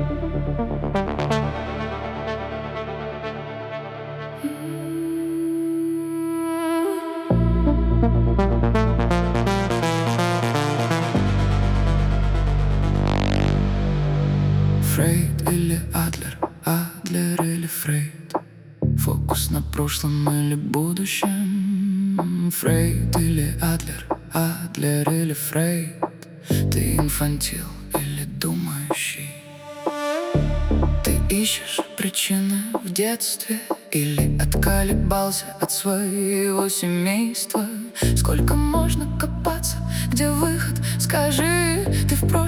Фрейд или Адлер, Адлер или Фрейд, фокус на прошлом или будущем. Фрейд или Адлер, Адлер или Фрейд, ты инфантил или думающий? Ты ищешь причины в детстве или отколебался от своего семейства? Сколько можно копаться, где выход? Скажи, ты в прошлом